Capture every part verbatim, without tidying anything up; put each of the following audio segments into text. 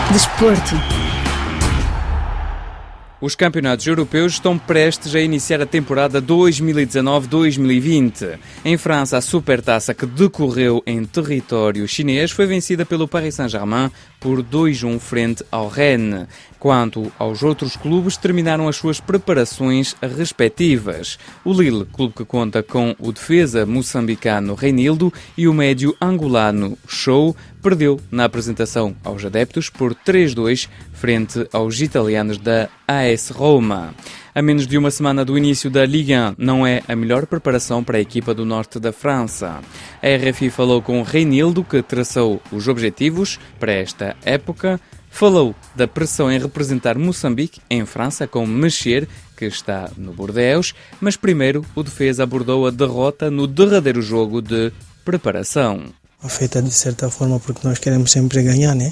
Desporto. Os campeonatos europeus estão prestes a iniciar a temporada dois mil e dezanove dois mil e vinte. Em França, a Supertaça, que decorreu em território chinês, foi vencida pelo Paris Saint-Germain por dois a um frente ao Rennes. Quanto aos outros clubes, terminaram as suas preparações respectivas. O Lille, clube que conta com o defesa moçambicano Reinildo e o médio angolano Show, perdeu na apresentação aos adeptos por três a dois frente aos italianos da A S Roma. A menos de uma semana do início da Ligue um, não é a melhor preparação para a equipa do norte da França. A R F I falou com Reinildo, que traçou os objetivos para esta época. Falou da pressão em representar Moçambique em França com Mexer, que está no Bordeaux, mas primeiro o defesa abordou a derrota no derradeiro jogo de preparação. Afeta de certa forma porque nós queremos sempre ganhar, né?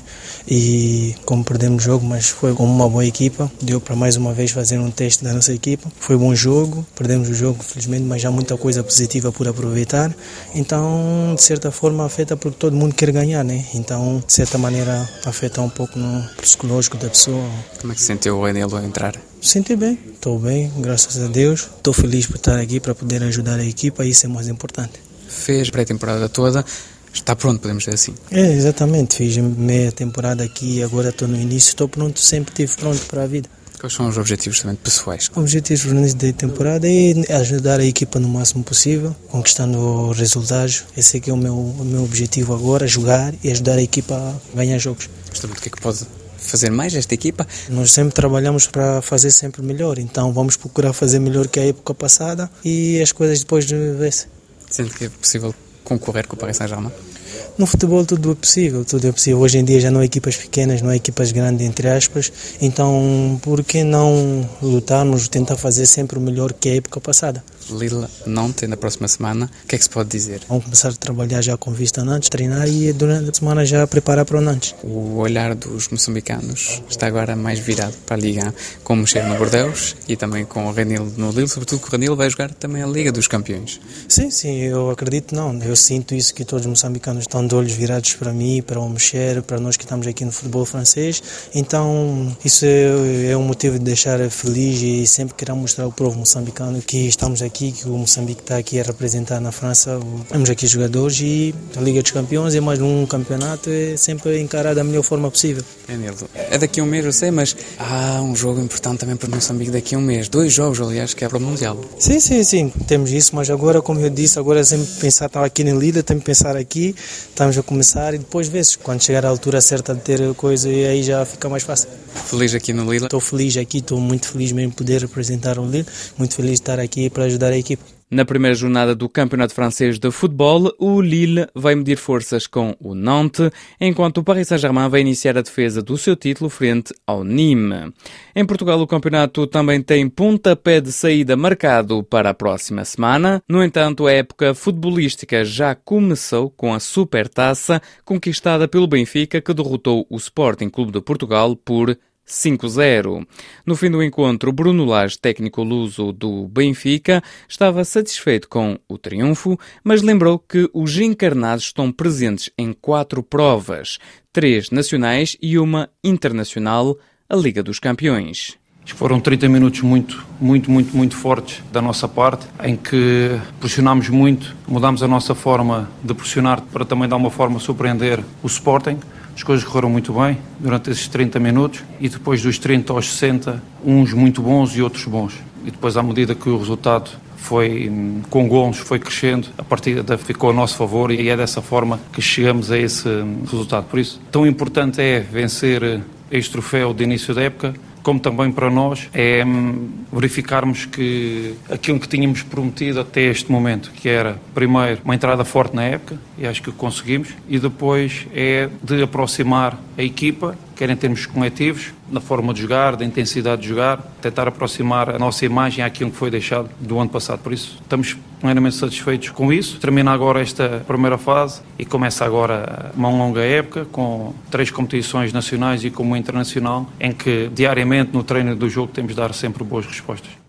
E como perdemos o jogo, mas foi como uma boa equipa, deu para mais uma vez fazer um teste da nossa equipa. Foi um bom jogo, perdemos o jogo felizmente, mas há muita coisa positiva por aproveitar. Então, de certa forma, afeta porque todo mundo quer ganhar, né? Então, de certa maneira, afeta um pouco no psicológico da pessoa. Como é que se sentiu o Reinildo a entrar? Senti bem, estou bem, graças a Deus. Estou feliz por estar aqui para poder ajudar a equipa, isso é mais importante. Fez pré-temporada toda. Está pronto, podemos dizer assim. É, exatamente. Fiz meia temporada aqui e agora estou no início. Estou pronto, sempre estive pronto para a vida. Quais são os objetivos também pessoais? O objetivo no início da temporada é ajudar a equipa no máximo possível, conquistando resultados. Esse aqui é o meu, o meu objetivo agora, jogar e ajudar a equipa a ganhar jogos. Justamente o que é que pode fazer mais esta equipa? Nós sempre trabalhamos para fazer sempre melhor, então vamos procurar fazer melhor que a época passada e as coisas depois de ver-se. Sente que é possível concorrer com o Paris Saint-Germain? No futebol tudo é possível, tudo é possível. Hoje em dia já não há equipas pequenas, não há equipas grandes, entre aspas. Então, por que não lutarmos, tentar fazer sempre o melhor que a época passada? Lille, Nantes, na próxima semana, o que é que se pode dizer? Vamos começar a trabalhar já com vista a Nantes, treinar e durante a semana já preparar para o Nantes. O olhar dos moçambicanos está agora mais virado para a Liga, com o Mexer no Bordeaux e também com o Reinildo no Lille, sobretudo que o Reinildo vai jogar também a Liga dos Campeões. Sim, sim, eu acredito não. Eu sinto isso, que todos os moçambicanos estão de olhos virados para mim, para o Mexer, para nós que estamos aqui no futebol francês. Então, isso é, é um motivo de deixar feliz e sempre querer mostrar ao povo moçambicano que estamos aqui, que o Moçambique está aqui a representar na França. Temos aqui jogadores e a Liga dos Campeões é mais um campeonato, é sempre encarar da melhor forma possível. Reinildo, é daqui a um mês, eu sei, mas há um jogo importante também para o Moçambique daqui a um mês. Dois jogos, aliás, que é para o Mundial. Sim, sim, sim, temos isso, mas agora, como eu disse, agora sempre pensar, estava aqui na Lida, tenho que pensar aqui, estamos a começar e depois vê-se. Quando chegar à altura certa de ter coisa, aí já fica mais fácil. Feliz aqui no Lille? Estou feliz aqui, estou muito feliz mesmo de poder representar o Lille, muito feliz de estar aqui para ajudar a equipa. Na primeira jornada do Campeonato Francês de Futebol, o Lille vai medir forças com o Nantes, enquanto o Paris Saint-Germain vai iniciar a defesa do seu título frente ao Nîmes. Em Portugal, o campeonato também tem pontapé de saída marcado para a próxima semana. No entanto, a época futebolística já começou com a Supertaça, conquistada pelo Benfica, que derrotou o Sporting Clube de Portugal por cinco a zero. No fim do encontro, Bruno Lage, técnico luso do Benfica, estava satisfeito com o triunfo, mas lembrou que os encarnados estão presentes em quatro provas, três nacionais e uma internacional, a Liga dos Campeões. Foram trinta minutos muito, muito, muito, muito fortes da nossa parte, em que pressionámos muito, mudámos a nossa forma de pressionar para também dar uma forma a surpreender o Sporting. As coisas correram muito bem durante esses trinta minutos e depois dos trinta aos sessenta, uns muito bons e outros bons. E depois, à medida que o resultado foi com golos, foi crescendo, a partida ficou a nosso favor e é dessa forma que chegamos a esse resultado. Por isso, tão importante é vencer este troféu de início da época, como também para nós é verificarmos que aquilo que tínhamos prometido até este momento, que era, primeiro, uma entrada forte na época, e acho que conseguimos, e depois é de aproximar a equipa, quer em termos coletivos, na forma de jogar, da intensidade de jogar, tentar aproximar a nossa imagem àquilo que foi deixado do ano passado. Por isso, estamos plenamente satisfeitos com isso. Termina agora esta primeira fase e começa agora uma longa época, com três competições nacionais e com uma internacional, em que diariamente no treino do jogo temos de dar sempre boas respostas.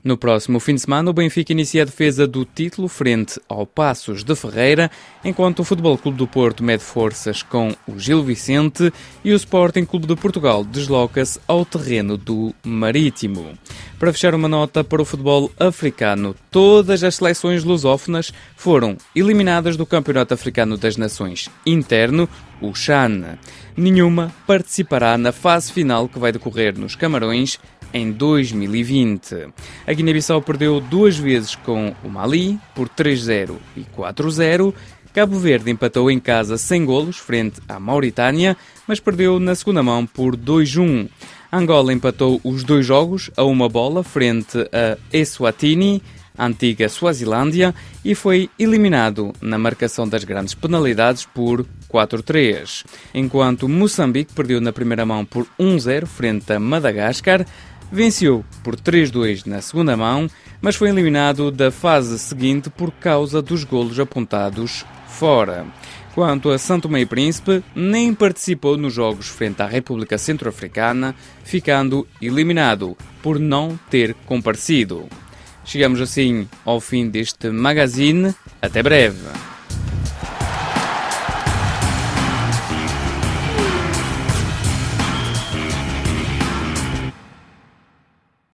No próximo fim de semana, o Benfica inicia a defesa do título frente ao Paços de Ferreira, enquanto o Futebol Clube do Porto mede forças com o Gil Vicente e o Sporting Clube de Portugal desloca-se ao terreno do Marítimo. Para fechar uma nota para o futebol africano, todas as seleções lusófonas foram eliminadas do Campeonato Africano das Nações interno, o CHAN. Nenhuma participará na fase final que vai decorrer nos Camarões em dois mil e vinte. A Guiné-Bissau perdeu duas vezes com o Mali, por três a zero e quatro a zero. Cabo Verde empatou em casa sem golos, frente à Mauritânia, mas perdeu na segunda mão por dois a um. Angola empatou os dois jogos a uma bola, frente a Eswatini, a antiga Suazilândia, e foi eliminado na marcação das grandes penalidades por quatro a três. Enquanto Moçambique perdeu na primeira mão por um a zero, frente a Madagascar, venceu por três a dois na segunda mão, mas foi eliminado da fase seguinte por causa dos golos apontados fora. Quanto a São Tomé e Príncipe, nem participou nos jogos frente à República Centro-Africana, ficando eliminado por não ter comparecido. Chegamos assim ao fim deste magazine. Até breve!